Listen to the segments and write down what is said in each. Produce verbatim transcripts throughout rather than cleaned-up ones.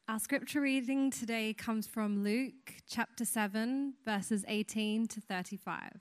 Our scripture reading today comes from Luke chapter seven, verses eighteen to thirty-five.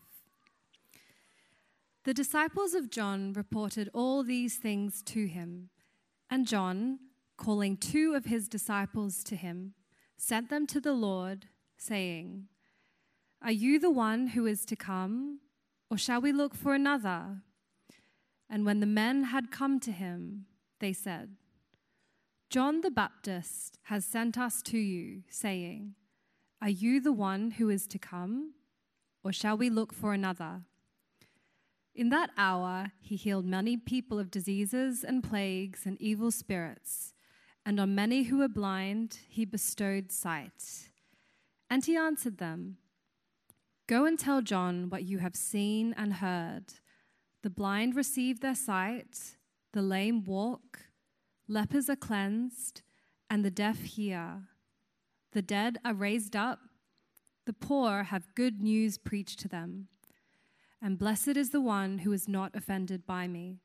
The disciples of John reported all these things to him, and John, calling two of his disciples to him, sent them to the Lord, saying, "Are you the one who is to come, or shall we look for another?" And when the men had come to him, they said, "John the Baptist has sent us to you, saying, 'Are you the one who is to come, or shall we look for another?'" In that hour he healed many people of diseases and plagues and evil spirits, and on many who were blind he bestowed sight. And he answered them, "Go and tell John what you have seen and heard. The blind receive their sight, the lame walk, lepers are cleansed, and the deaf hear. The dead are raised up, the poor have good news preached to them. And blessed is the one who is not offended by me."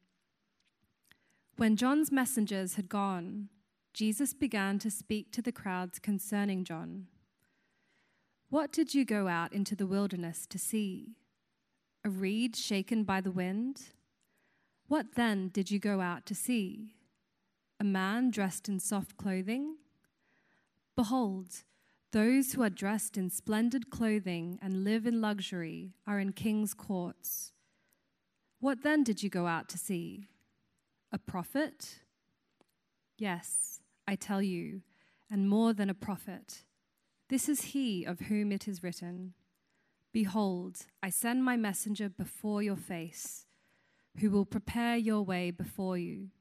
When John's messengers had gone, Jesus began to speak to the crowds concerning John. "What did you go out into the wilderness to see? A reed shaken by the wind? What then did you go out to see? A man dressed in soft clothing? Behold, those who are dressed in splendid clothing and live in luxury are in king's courts. What then did you go out to see? A prophet? Yes, I tell you, and more than a prophet. This is he of whom it is written, 'Behold, I send my messenger before your face, who will prepare your way before you.'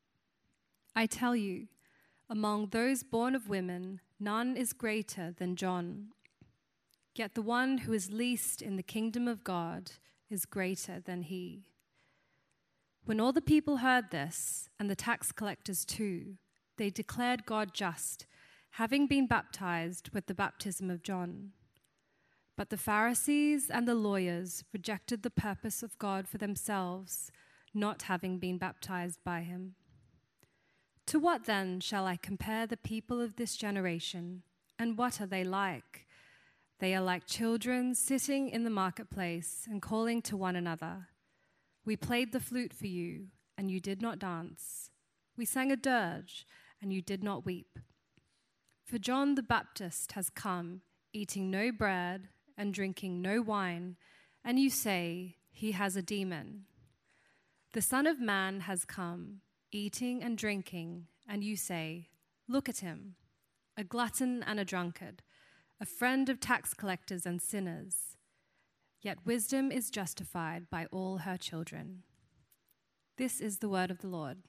I tell you, among those born of women, none is greater than John. Yet the one who is least in the kingdom of God is greater than he." When all the people heard this, and the tax collectors too, they declared God just, having been baptized with the baptism of John. But the Pharisees and the lawyers rejected the purpose of God for themselves, not having been baptized by him. "To what then shall I compare the people of this generation, and what are they like? They are like children sitting in the marketplace and calling to one another, 'We played the flute for you, and you did not dance. We sang a dirge, and you did not weep.' For John the Baptist has come, eating no bread and drinking no wine, and you say, 'He has a demon.' The Son of Man has come, eating and drinking, and you say, 'Look at him, a glutton and a drunkard, a friend of tax collectors and sinners.' Yet wisdom is justified by all her children." This is the word of the Lord.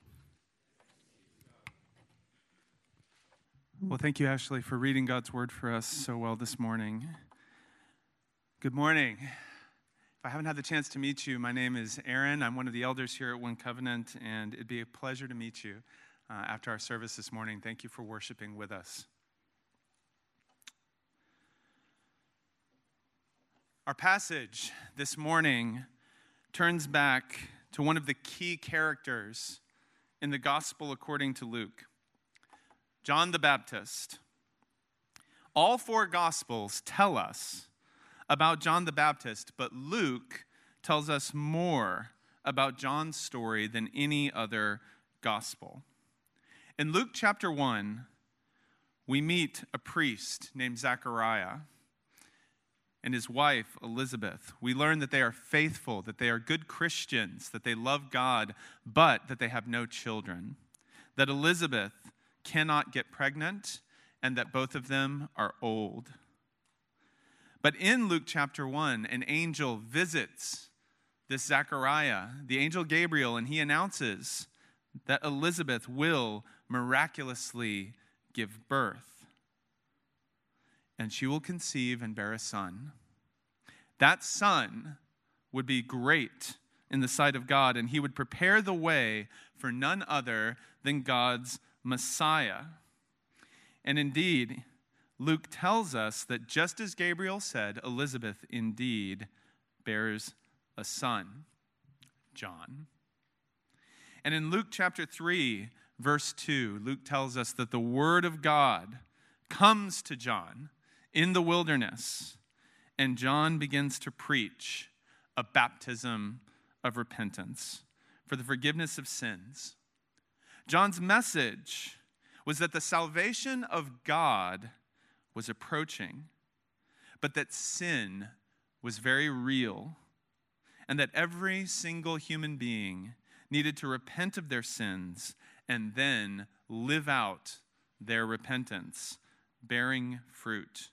Well, thank you, Ashley, for reading God's word for us so well this morning. Good morning. If I haven't had the chance to meet you, my name is Aaron. I'm one of the elders here at One Covenant, and it'd be a pleasure to meet you uh, after our service this morning. Thank you for worshiping with us. Our passage this morning turns back to one of the key characters in the gospel according to Luke, John the Baptist. All four gospels tell us about John the Baptist, but Luke tells us more about John's story than any other gospel. In Luke chapter one, we meet a priest named Zechariah and his wife, Elizabeth. We learn that they are faithful, that they are good Christians, that they love God, but that they have no children, that Elizabeth cannot get pregnant, and that both of them are old. But in Luke chapter one, an angel visits this Zechariah, the angel Gabriel, and he announces that Elizabeth will miraculously give birth, and she will conceive and bear a son. That son would be great in the sight of God, and he would prepare the way for none other than God's Messiah. And indeed, Luke tells us that just as Gabriel said, Elizabeth indeed bears a son, John. And in Luke chapter three, verse two, Luke tells us that the word of God comes to John in the wilderness, and John begins to preach a baptism of repentance for the forgiveness of sins. John's message was that the salvation of God was approaching, but that sin was very real, and that every single human being needed to repent of their sins and then live out their repentance, bearing fruit.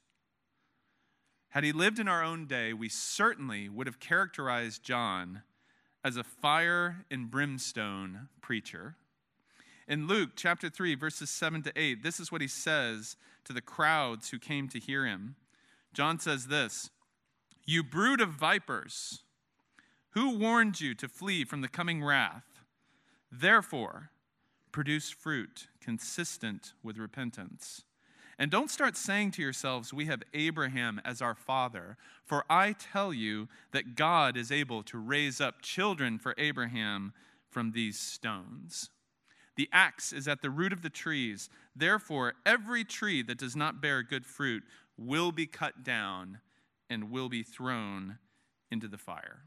Had he lived in our own day, we certainly would have characterized John as a fire and brimstone preacher. In Luke chapter three, verses seven to eight, this is what he says to the crowds who came to hear him. John says this, "You brood of vipers, who warned you to flee from the coming wrath? Therefore, produce fruit consistent with repentance. And don't start saying to yourselves, 'We have Abraham as our father,' for I tell you that God is able to raise up children for Abraham from these stones. The axe is at the root of the trees. Therefore, every tree that does not bear good fruit will be cut down and will be thrown into the fire."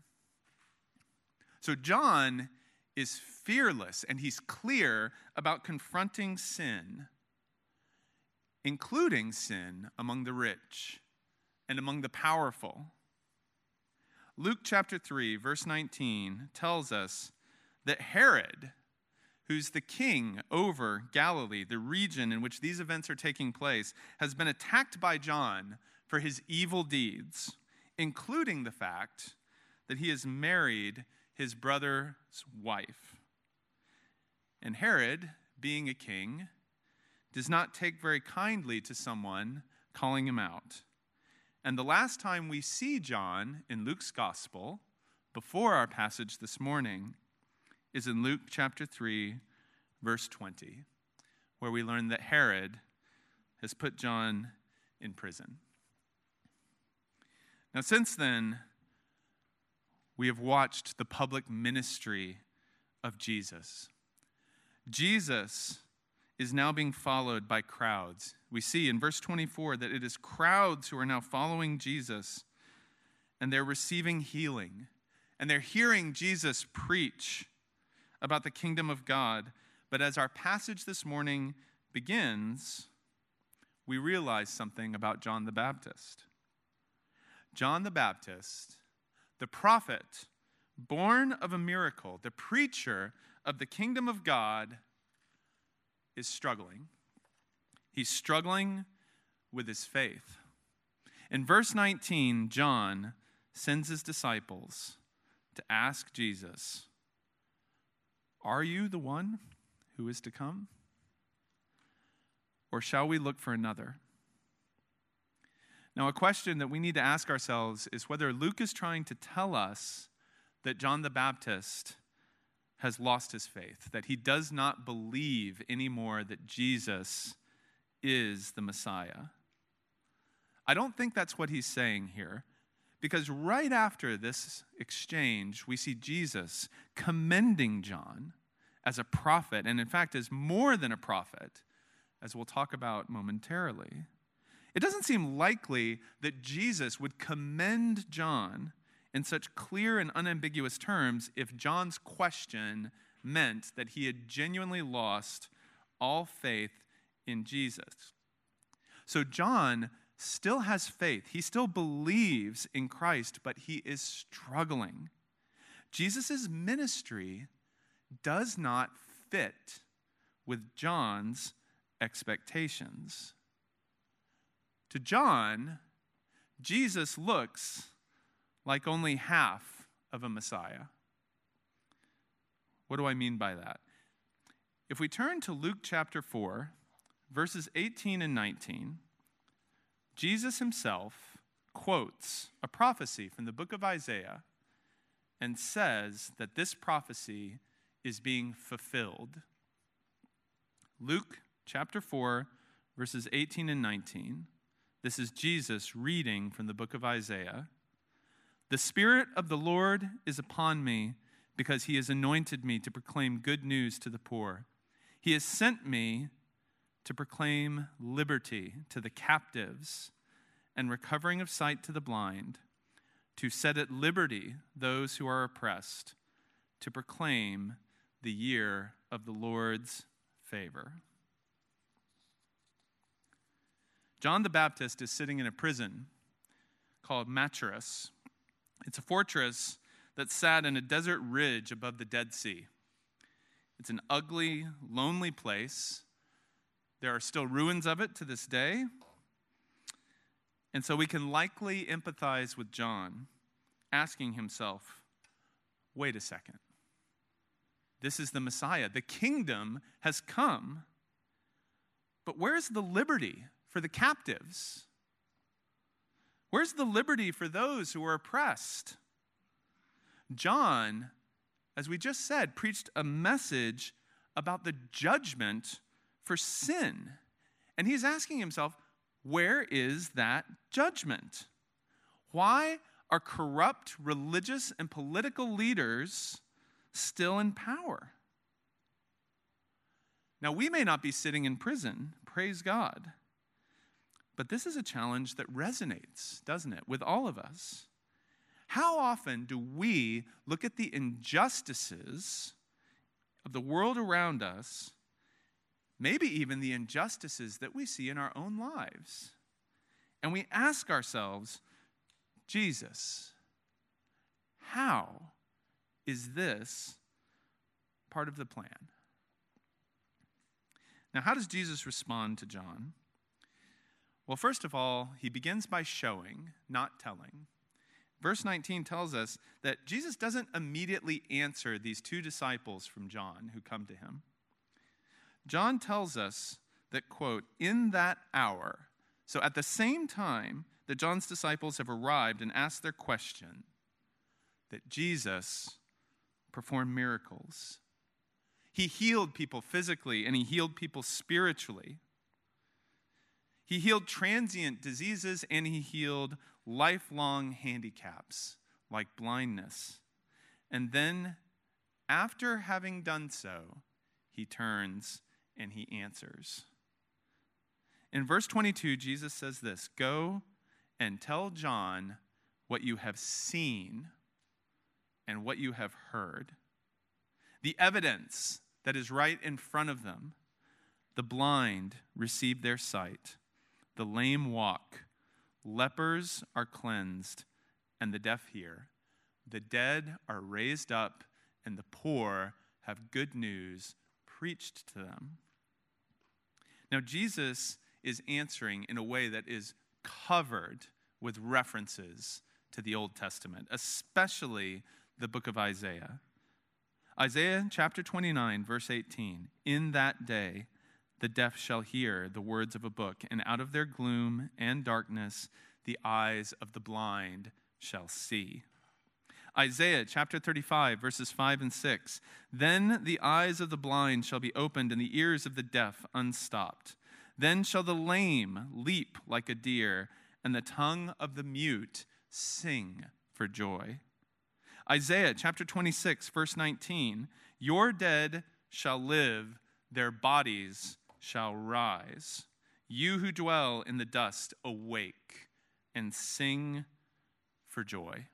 So John is fearless, and he's clear about confronting sin, including sin among the rich and among the powerful. Luke chapter three, verse nineteen tells us that Herod, who's the king over Galilee, the region in which these events are taking place, has been attacked by John for his evil deeds, including the fact that he has married his brother's wife. And Herod, being a king, does not take very kindly to someone calling him out. And the last time we see John in Luke's gospel, before our passage this morning, is in Luke chapter three, verse twenty, where we learn that Herod has put John in prison. Now, since then, we have watched the public ministry of Jesus. Jesus is now being followed by crowds. We see in verse twenty-four that it is crowds who are now following Jesus, and they're receiving healing, and they're hearing Jesus preach about the kingdom of God. But as our passage this morning begins, we realize something about John the Baptist. John the Baptist, the prophet, born of a miracle, the preacher of the kingdom of God, is struggling. He's struggling with his faith. In verse nineteen, John sends his disciples to ask Jesus, "Are you the one who is to come? Or shall we look for another?" Now, a question that we need to ask ourselves is whether Luke is trying to tell us that John the Baptist has lost his faith, that he does not believe anymore that Jesus is the Messiah. I don't think that's what he's saying here, because right after this exchange, we see Jesus commending John as a prophet, and in fact as more than a prophet, as we'll talk about momentarily. It doesn't seem likely that Jesus would commend John in such clear and unambiguous terms if John's question meant that he had genuinely lost all faith in Jesus. So John still has faith. He still believes in Christ, but he is struggling. Jesus' ministry does not fit with John's expectations. To John, Jesus looks like only half of a Messiah. What do I mean by that? If we turn to Luke chapter four, verses eighteen and nineteen, Jesus himself quotes a prophecy from the book of Isaiah and says that this prophecy is being fulfilled. Luke chapter four, verses eighteen and nineteen. This is Jesus reading from the book of Isaiah. "The Spirit of the Lord is upon me, because he has anointed me to proclaim good news to the poor. He has sent me to proclaim liberty to the captives and recovering of sight to the blind, to set at liberty those who are oppressed, to proclaim the year of the Lord's favor. John the Baptist is sitting in a prison called Machaerus. It's a fortress that sat in a desert ridge above the Dead Sea. It's an ugly, lonely place. There are still ruins of it to this day. And so we can likely empathize with John, asking himself, wait a second. This is the Messiah. The kingdom has come. But where's the liberty for the captives? Where's the liberty for those who are oppressed? John, as we just said, preached a message about the judgment for sin. And he's asking himself, where is that judgment? Why are corrupt religious and political leaders still in power? Now, we may not be sitting in prison, praise God, but this is a challenge that resonates, doesn't it, with all of us. How often do we look at the injustices of the world around us, maybe even the injustices that we see in our own lives, and we ask ourselves, Jesus, how is this part of the plan? Now, how does Jesus respond to John? Well, first of all, he begins by showing, not telling. Verse nineteen tells us that Jesus doesn't immediately answer these two disciples from John who come to him. John tells us that, quote, in that hour, so at the same time that John's disciples have arrived and asked their question, that Jesus performed miracles. He healed people physically and he healed people spiritually. He healed transient diseases and he healed lifelong handicaps like blindness. And then, after having done so, he turns and he answers. In verse twenty-two, Jesus says this, go and tell John what you have seen and what you have heard. The evidence that is right in front of them. The blind receive their sight. The lame walk. Lepers are cleansed, and the deaf hear. The dead are raised up, and the poor have good news preached to them. Now, Jesus is answering in a way that is covered with references to the Old Testament, especially the book of Isaiah. Isaiah chapter twenty-nine, verse eighteen, in that day the deaf shall hear the words of a book, and out of their gloom and darkness the eyes of the blind shall see. Isaiah chapter thirty-five, verses five and six, then the eyes of the blind shall be opened and the ears of the deaf unstopped. Then shall the lame leap like a deer, and the tongue of the mute sing for joy. Isaiah chapter twenty-six, verse nineteen, your dead shall live, their bodies shall rise. You who dwell in the dust, awake and sing for joy.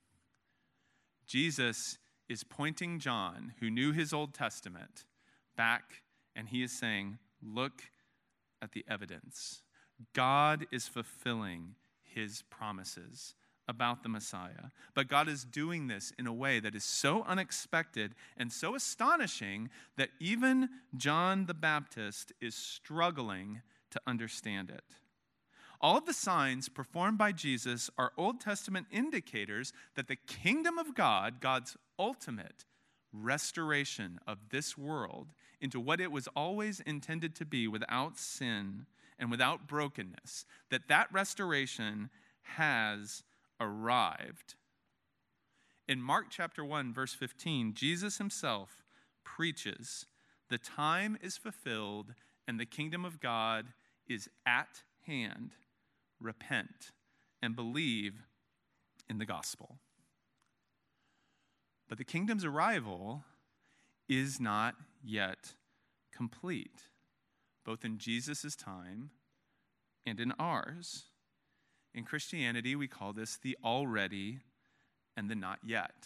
Jesus is pointing John, who knew his Old Testament, back, and he is saying, look at the evidence. God is fulfilling his promises about the Messiah. But God is doing this in a way that is so unexpected and so astonishing that even John the Baptist is struggling to understand it. All of the signs performed by Jesus are Old Testament indicators that the kingdom of God, God's ultimate restoration of this world into what it was always intended to be without sin and without brokenness, that that restoration has arrived. In Mark chapter one, verse fifteen, Jesus himself preaches, the time is fulfilled and the kingdom of God is at hand. Repent and believe in the gospel. But the kingdom's arrival is not yet complete. both in Jesus' time and in ours. In Christianity, we call this the already and the not yet.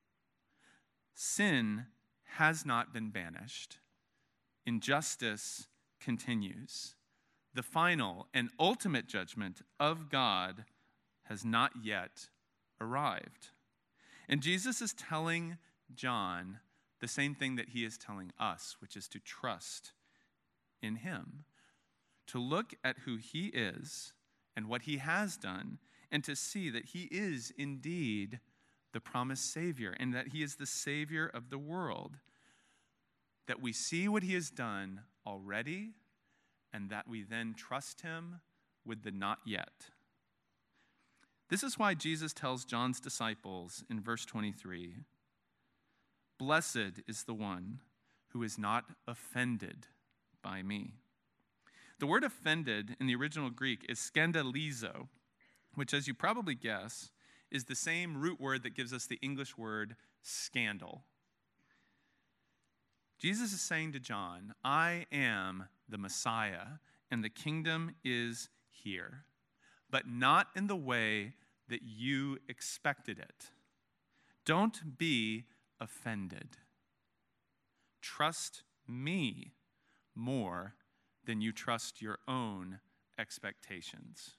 Sin has not been banished. Injustice continues. The final and ultimate judgment of God has not yet arrived. And Jesus is telling John the same thing that he is telling us, which is to trust in him, to look at who he is and what he has done, and to see that he is indeed the promised Savior, and that he is the Savior of the world, that we see what he has done already, and that we then trust him with the not yet. This is why Jesus tells John's disciples in verse twenty-three, "Blessed is the one who is not offended by me." The word offended in the original Greek is skandalizo, which, as you probably guess, is the same root word that gives us the English word scandal. Jesus is saying to John, I am the Messiah, and the kingdom is here, but not in the way that you expected it. Don't be offended. Trust me more than you trust your own expectations.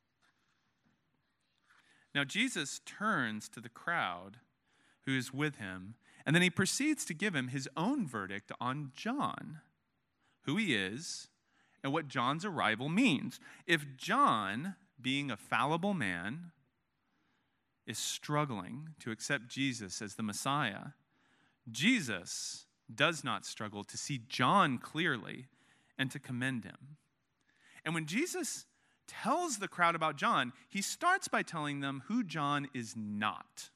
Now, Jesus turns to the crowd who is with him, and then he proceeds to give him his own verdict on John, who he is, and what John's arrival means. If John, being a fallible man, is struggling to accept Jesus as the Messiah, Jesus does not struggle to see John clearly and to commend him. And when Jesus tells the crowd about John, he starts by telling them who John is not.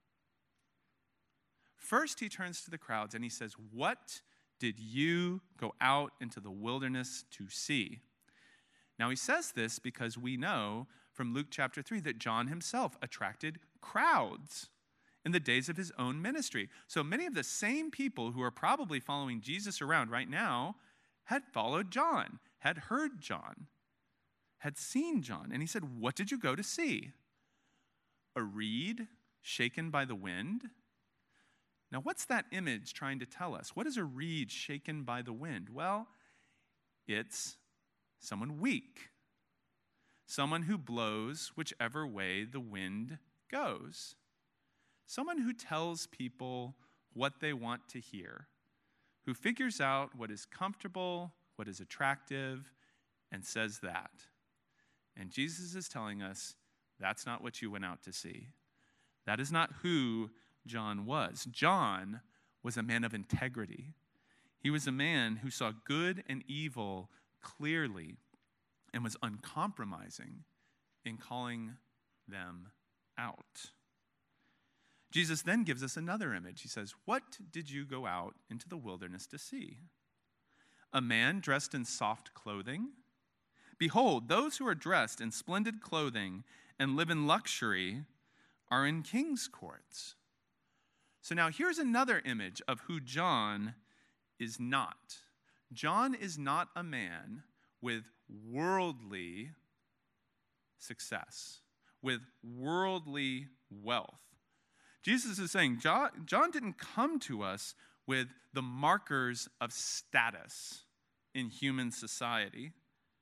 First, he turns to the crowds and he says, "What did you go out into the wilderness to see?" Now, he says this because we know from Luke chapter three that John himself attracted crowds in the days of his own ministry. So many of the same people who are probably following Jesus around right now had followed John, had heard John, had seen John. And he said, "What did you go to see? A reed shaken by the wind?" Now, what's that image trying to tell us? What is a reed shaken by the wind? Well, it's someone weak, someone who blows whichever way the wind goes, someone who tells people what they want to hear, who figures out what is comfortable, what is attractive, and says that. And Jesus is telling us that's not what you went out to see. That is not who John was. John was a man of integrity. He was a man who saw good and evil clearly and was uncompromising in calling them out. Jesus then gives us another image. He says, "What did you go out into the wilderness to see? A man dressed in soft clothing? Behold, those who are dressed in splendid clothing and live in luxury are in king's courts." So now here's another image of who John is not. John is not a man with worldly success, with worldly wealth. Jesus is saying, John, John didn't come to us with the markers of status in human society.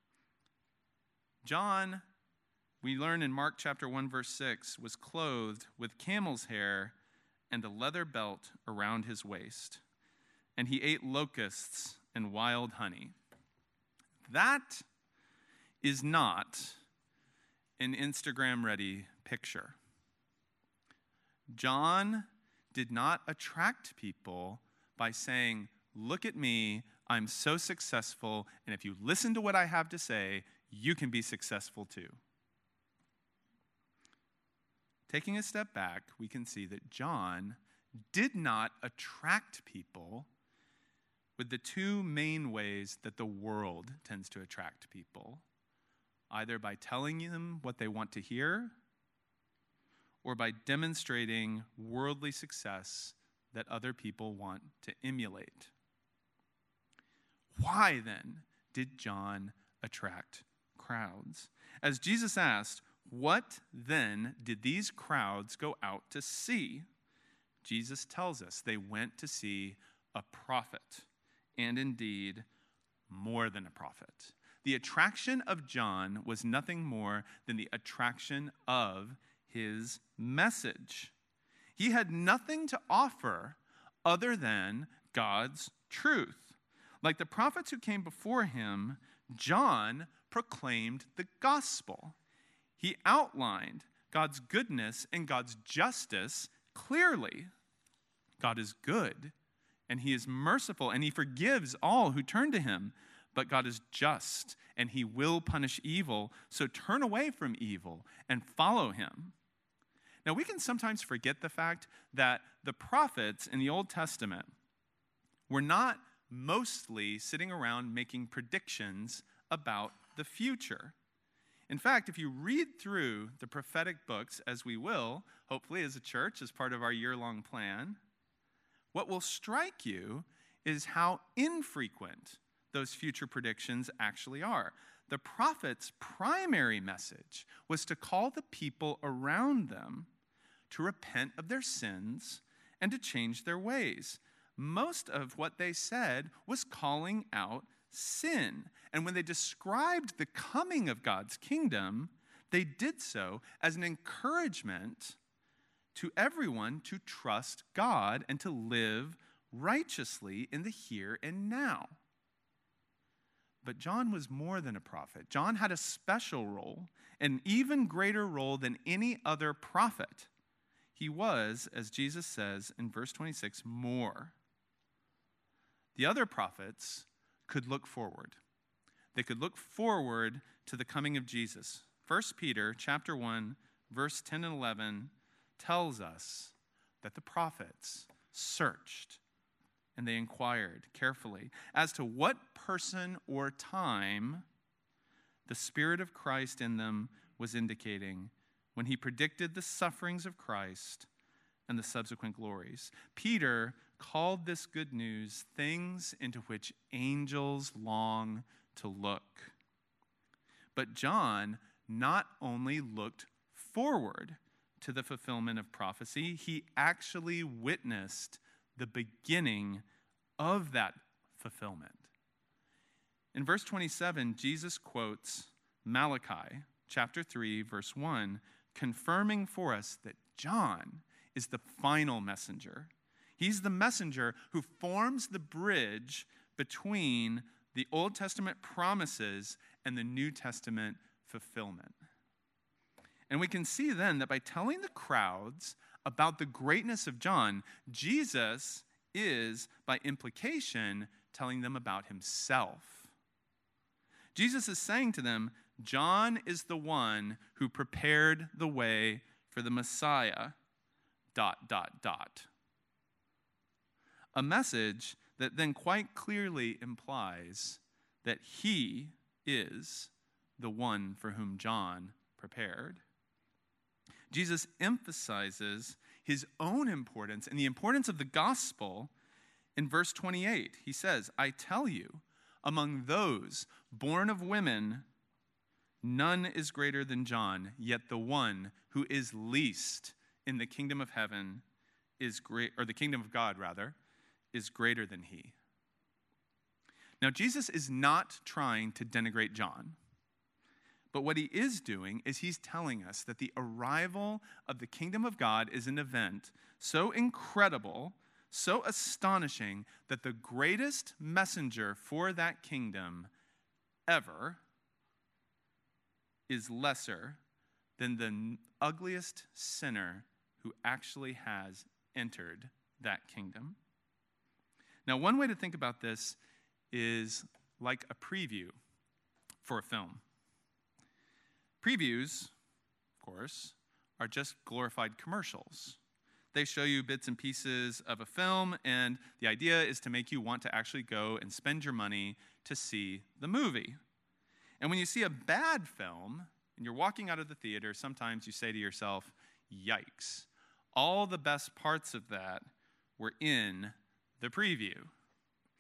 John, we learn in Mark chapter one, verse six, was clothed with camel's hair and a leather belt around his waist, and he ate locusts and wild honey. That is not an Instagram-ready picture. John did not attract people by saying, "Look at me, I'm so successful, and if you listen to what I have to say, you can be successful too." Taking a step back, we can see that John did not attract people with the two main ways that the world tends to attract people, either by telling them what they want to hear or by demonstrating worldly success that other people want to emulate. Why then did John attract crowds? As Jesus asked, what then did these crowds go out to see? Jesus tells us they went to see a prophet, and indeed, more than a prophet. The attraction of John was nothing more than the attraction of his message. He had nothing to offer other than God's truth. Like the prophets who came before him, John proclaimed the gospel. He outlined God's goodness and God's justice clearly. God is good, and he is merciful, and he forgives all who turn to him. But God is just, and he will punish evil, so turn away from evil and follow him. Now, we can sometimes forget the fact that the prophets in the Old Testament were not mostly sitting around making predictions about the future. In fact, if you read through the prophetic books, as we will, hopefully as a church, as part of our year-long plan, what will strike you is how infrequent those future predictions actually are. The prophet's primary message was to call the people around them to repent of their sins and to change their ways. Most of what they said was calling out sin. And when they described the coming of God's kingdom, they did so as an encouragement to everyone to trust God and to live righteously in the here and now. But John was more than a prophet. John had a special role, an even greater role than any other prophet. He was, as Jesus says in verse twenty-six, more. The other prophets could look forward. They could look forward to the coming of Jesus. First Peter chapter one, verse ten and eleven tells us that the prophets searched and they inquired carefully as to what person or time the Spirit of Christ in them was indicating when he predicted the sufferings of Christ and the subsequent glories. Peter called this good news things into which angels long to look. But John not only looked forward to the fulfillment of prophecy, he actually witnessed the beginning of that fulfillment. In verse twenty-seven, Jesus quotes Malachi chapter three, verse one, confirming for us that John is the final messenger. He's the messenger who forms the bridge between the Old Testament promises and the New Testament fulfillment. And we can see then that by telling the crowds about the greatness of John, Jesus is, by implication, telling them about himself. Jesus is saying to them, John is the one who prepared the way for the Messiah, dot, dot, dot. A message that then quite clearly implies that he is the one for whom John prepared. Jesus emphasizes his own importance and the importance of the gospel in verse twenty-eight. He says, I tell you, among those born of women, none is greater than John, yet the one who is least in the kingdom of heaven is great, or the kingdom of God, rather, is greater than he. Now, Jesus is not trying to denigrate John. But what he is doing is he's telling us that the arrival of the kingdom of God is an event so incredible, so astonishing, that the greatest messenger for that kingdom ever is lesser than the ugliest sinner who actually has entered that kingdom. Now, one way to think about this is like a preview for a film. Previews, of course, are just glorified commercials. They show you bits and pieces of a film, and the idea is to make you want to actually go and spend your money to see the movie. And when you see a bad film, and you're walking out of the theater, sometimes you say to yourself, yikes, all the best parts of that were in the preview.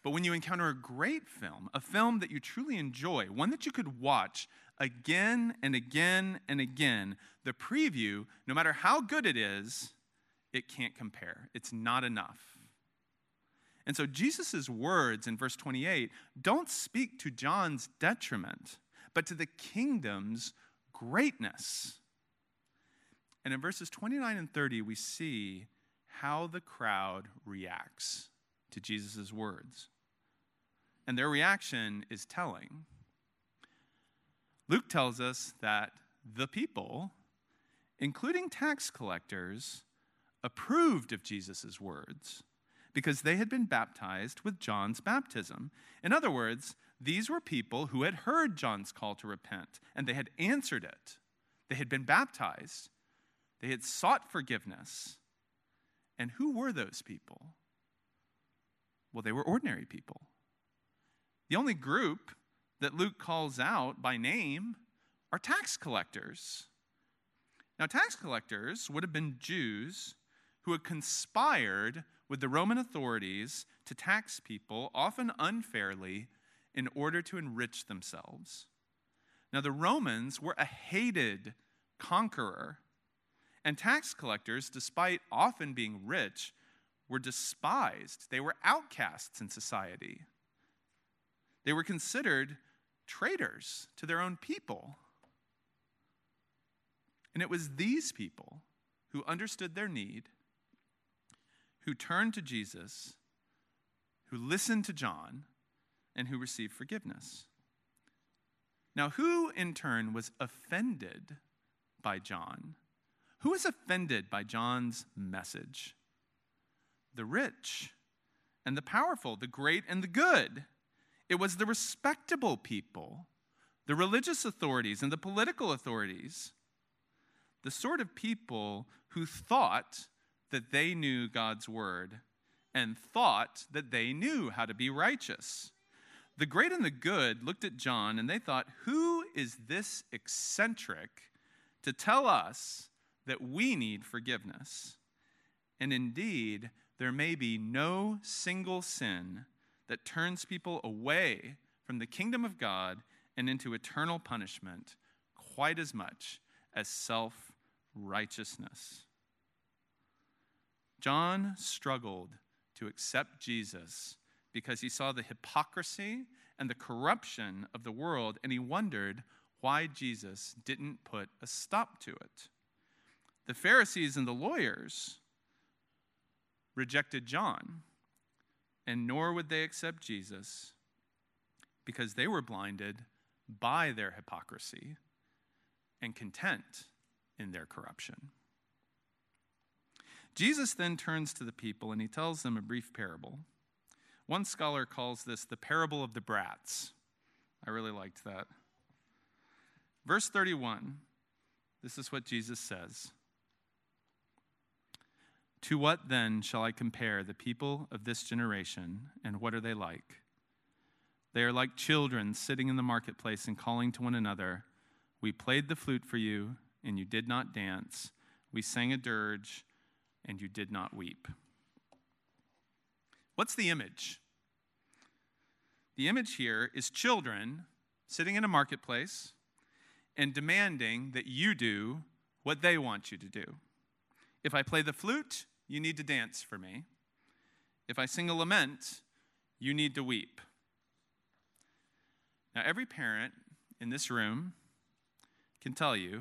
But when you encounter a great film, a film that you truly enjoy, one that you could watch again and again and again, the preview, no matter how good it is, it can't compare. It's not enough. And so Jesus' words in verse twenty-eight don't speak to John's detriment, but to the kingdom's greatness. And in verses twenty-nine and thirty, we see how the crowd reacts to Jesus' words. And their reaction is telling. Luke tells us that the people, including tax collectors, approved of Jesus' words because they had been baptized with John's baptism. In other words, these were people who had heard John's call to repent, and they had answered it. They had been baptized. They had sought forgiveness. And who were those people? Well, they were ordinary people. The only group that Luke calls out by name are tax collectors. Now, tax collectors would have been Jews who had conspired with the Roman authorities to tax people, often unfairly, in order to enrich themselves. Now, the Romans were a hated conqueror, and tax collectors, despite often being rich, were despised. They were outcasts in society. They were considered traitors to their own people. And it was these people who understood their need, who turned to Jesus, who listened to John, and who received forgiveness. Now, who in turn was offended by John? Who was offended by John's message? The rich and the powerful, the great and the good. It was the respectable people, the religious authorities and the political authorities, the sort of people who thought that they knew God's word and thought that they knew how to be righteous. The great and the good looked at John and they thought, who is this eccentric to tell us that we need forgiveness? And indeed, there may be no single sin that turns people away from the kingdom of God and into eternal punishment quite as much as self-righteousness. John struggled to accept Jesus because he saw the hypocrisy and the corruption of the world, and he wondered why Jesus didn't put a stop to it. The Pharisees and the lawyers rejected John, and nor would they accept Jesus because they were blinded by their hypocrisy and content in their corruption. Jesus then turns to the people and he tells them a brief parable. One scholar calls this the parable of the brats. I really liked that. Verse thirty-one, this is what Jesus says. To what then shall I compare the people of this generation, and what are they like? They are like children sitting in the marketplace and calling to one another, we played the flute for you, and you did not dance. We sang a dirge, and you did not weep. What's the image? The image here is children sitting in a marketplace and demanding that you do what they want you to do. If I play the flute, you need to dance for me. If I sing a lament, you need to weep. Now, every parent in this room can tell you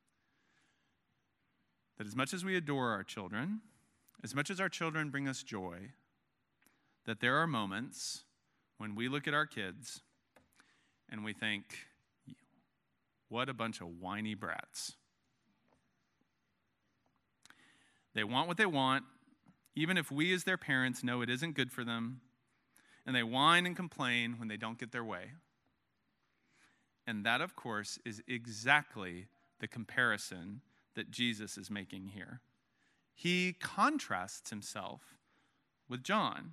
that as much as we adore our children, as much as our children bring us joy, that there are moments when we look at our kids and we think, what a bunch of whiny brats. They want what they want, even if we as their parents know it isn't good for them, and they whine and complain when they don't get their way. And that, of course, is exactly the comparison that Jesus is making here. He contrasts himself with John.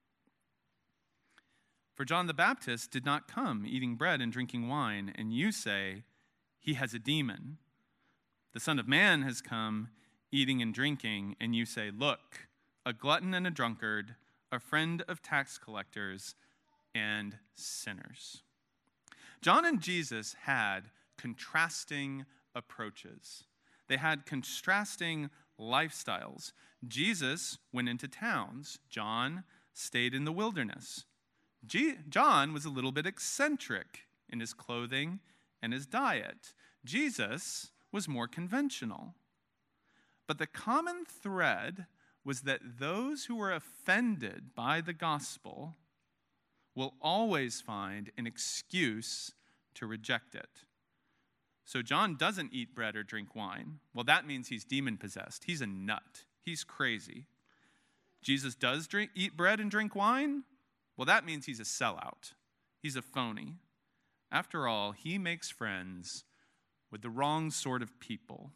For John the Baptist did not come eating bread and drinking wine, and you say, he has a demon. The Son of Man has come eating and drinking, and you say, look, a glutton and a drunkard, a friend of tax collectors, and sinners. John and Jesus had contrasting approaches. They had contrasting lifestyles. Jesus went into towns. John stayed in the wilderness. G- John was a little bit eccentric in his clothing and his diet. Jesus was more conventional. But the common thread was that those who were offended by the gospel will always find an excuse to reject it. So John doesn't eat bread or drink wine. Well, that means he's demon-possessed. He's a nut. He's crazy. Jesus does drink, eat bread and drink wine. Well, that means he's a sellout. He's a phony. After all, he makes friends with the wrong sort of people.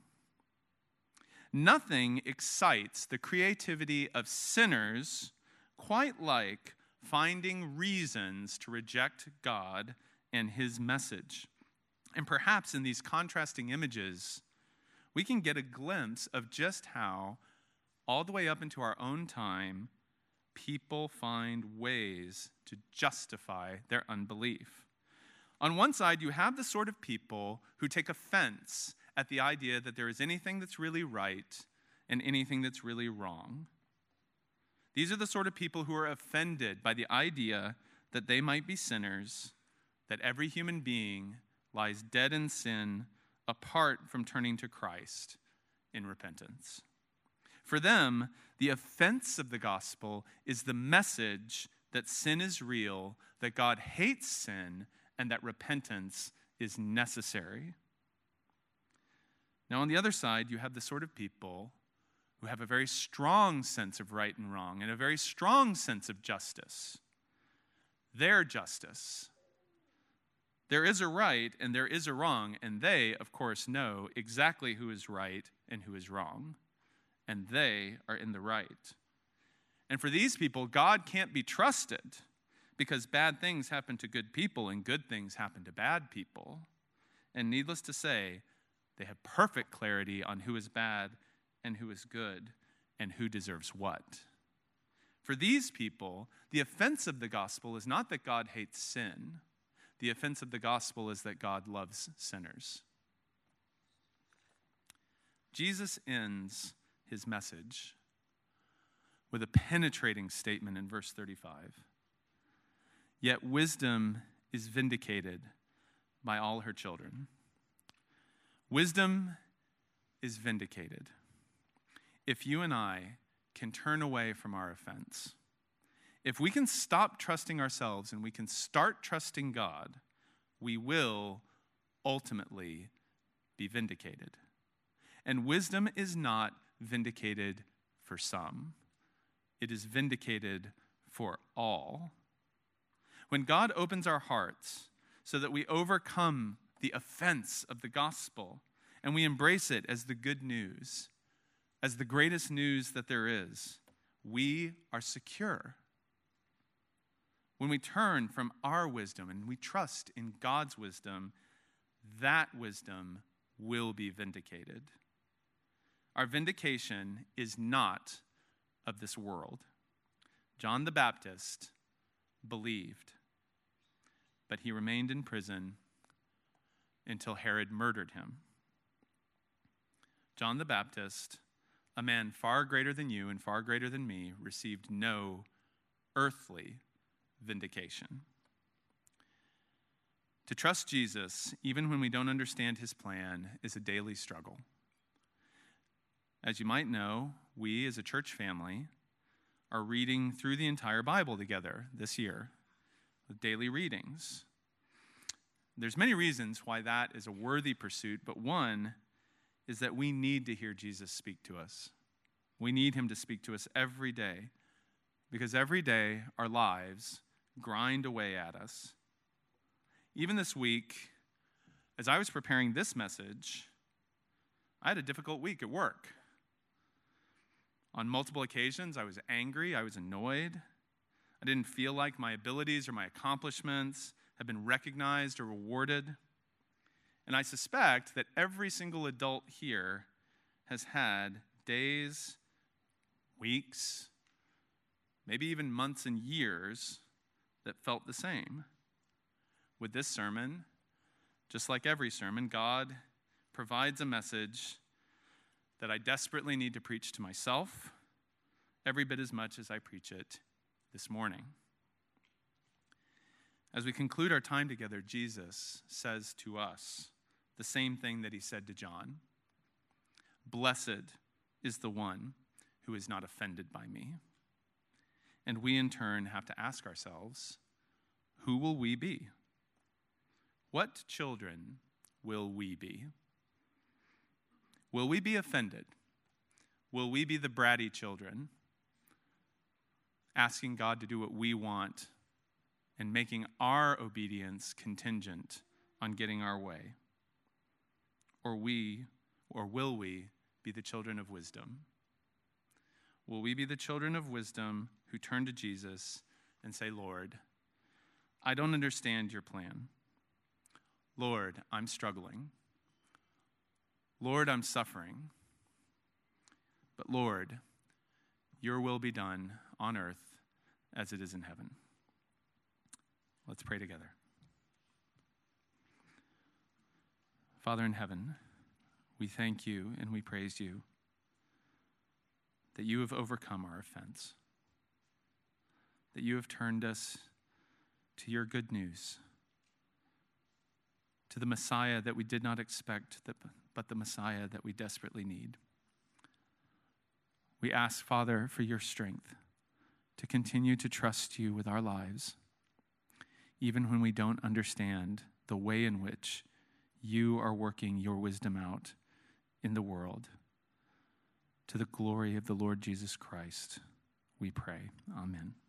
Nothing excites the creativity of sinners quite like finding reasons to reject God and his message. And perhaps in these contrasting images, we can get a glimpse of just how, all the way up into our own time, people find ways to justify their unbelief. On one side, you have the sort of people who take offense at the idea that there is anything that's really right and anything that's really wrong. These are the sort of people who are offended by the idea that they might be sinners, that every human being lies dead in sin apart from turning to Christ in repentance. For them, the offense of the gospel is the message that sin is real, that God hates sin, and that repentance is necessary. Now, on the other side, you have the sort of people who have a very strong sense of right and wrong and a very strong sense of justice. Their justice. There is a right and there is a wrong, and they, of course, know exactly who is right and who is wrong, and they are in the right. And for these people, God can't be trusted because bad things happen to good people and good things happen to bad people. And needless to say, they have perfect clarity on who is bad and who is good and who deserves what. For these people, the offense of the gospel is not that God hates sin. The offense of the gospel is that God loves sinners. Jesus ends his message with a penetrating statement in verse thirty-five. Yet wisdom is vindicated by all her children. Wisdom is vindicated. If you and I can turn away from our offense, if we can stop trusting ourselves and we can start trusting God, we will ultimately be vindicated. And wisdom is not vindicated for some. It is vindicated for all. When God opens our hearts so that we overcome the offense of the gospel and we embrace it as the good news, as the greatest news that there is, we are secure. When we turn from our wisdom and we trust in God's wisdom, that wisdom will be vindicated. Our vindication is not of this world. John the Baptist believed, but he remained in prison until Herod murdered him. John the Baptist, a man far greater than you and far greater than me, received no earthly vindication. To trust Jesus, even when we don't understand his plan, is a daily struggle. As you might know, we as a church family are reading through the entire Bible together this year with daily readings. There's many reasons why that is a worthy pursuit, but one is that we need to hear Jesus speak to us. We need him to speak to us every day, because every day our lives grind away at us. Even this week, as I was preparing this message, I had a difficult week at work. On multiple occasions, I was angry, I was annoyed. I didn't feel like my abilities or my accomplishments had been recognized or rewarded. And I suspect that every single adult here has had days, weeks, maybe even months and years that felt the same. With this sermon, just like every sermon, God provides a message that I desperately need to preach to myself every bit as much as I preach it this morning. As we conclude our time together, Jesus says to us the same thing that he said to John. Blessed is the one who is not offended by me. And we in turn have to ask ourselves, who will we be? What children will we be? Will we be offended? Will we be the bratty children, asking God to do what we want and making our obedience contingent on getting our way? Or we, or will we be the children of wisdom? Will we be the children of wisdom who turn to Jesus and say, Lord, I don't understand your plan. Lord, I'm struggling. Lord, I'm suffering. But Lord, your will be done on earth as it is in heaven. Let's pray together. Father in heaven, we thank you and we praise you that you have overcome our offense, that you have turned us to your good news, to the Messiah that we did not expect, but the Messiah that we desperately need. We ask, Father, for your strength to continue to trust you with our lives, even when we don't understand the way in which you are working your wisdom out in the world. To the glory of the Lord Jesus Christ, we pray. Amen.